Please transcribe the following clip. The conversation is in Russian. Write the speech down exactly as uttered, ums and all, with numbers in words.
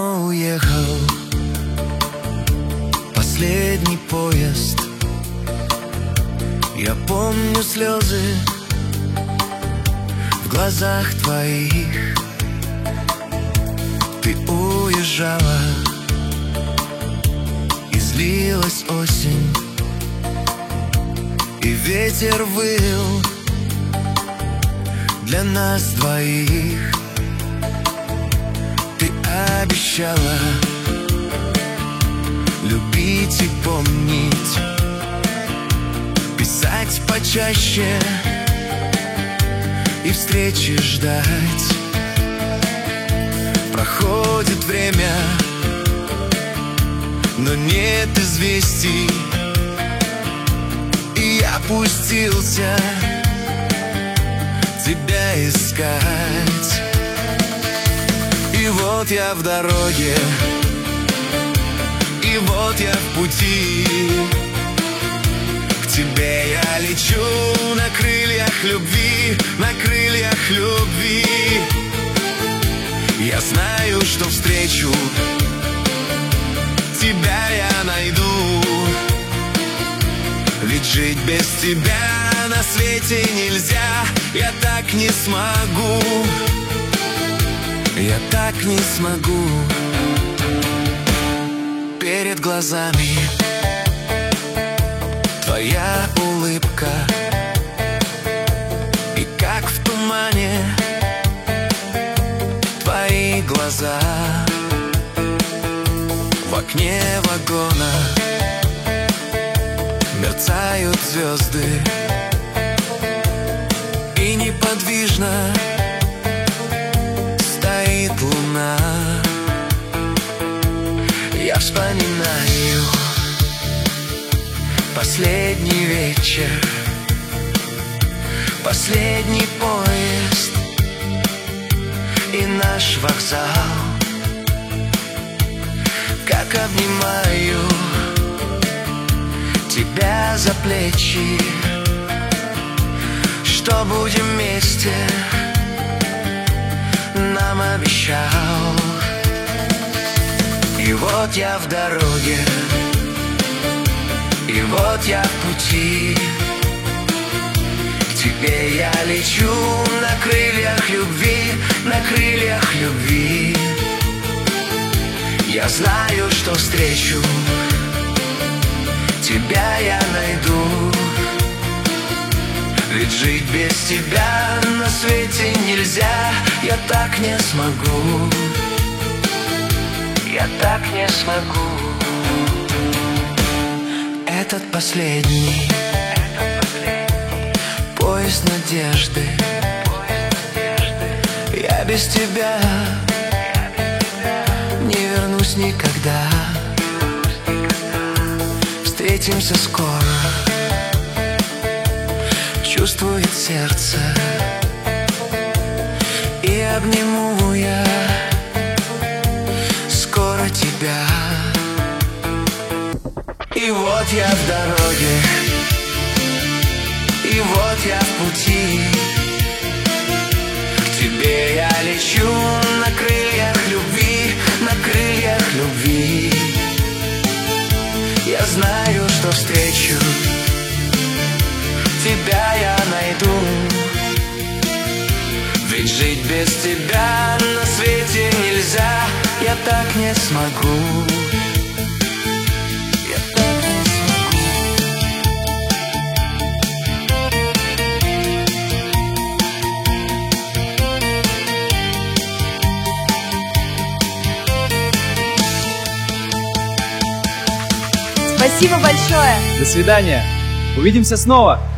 давно уехал последний поезд. Я помню слезы в глазах твоих. Ты уезжала, и злилась осень, и ветер выл для нас двоих. Ты обещала любить и помнить, писать почаще и встречи ждать. Проходит время, но нет известий, и я пустился тебя искать. И вот я в дороге, и вот я в пути. К тебе я лечу на крыльях любви, на крыльях любви. Я знаю, что встречу тебя я найду, ведь жить без тебя на свете нельзя. Я так не смогу, я так не смогу. Перед глазами твоя улыбка, и как в тумане твои глаза. В окне вагона мерцают звезды, и неподвижно стоит луна. Я вспоминаю последний вечер, последний поезд и наш вокзал. Как обнимаю тебя за плечи, что будем вместе, нам обещал. И вот я в дороге, и вот я в пути. К тебе я лечу на крыльях любви, на крыльях любви. Я знаю, что встречу тебя я найду, ведь жить без тебя на свете нельзя. Я так не смогу, я так не смогу. Этот последний, Этот последний поезд надежды. Я без тебя не вернусь никогда. Встретимся скоро, чувствует сердце, и обниму я скоро тебя. И вот я в дороге, и вот я в пути. К тебе я лечу на крыльях любви, на крыльях любви. Я знаю, что встречу тебя я найду, ведь жить без тебя на свете нельзя. Я так не смогу, я так не смогу. Спасибо большое. До свидания. Увидимся снова.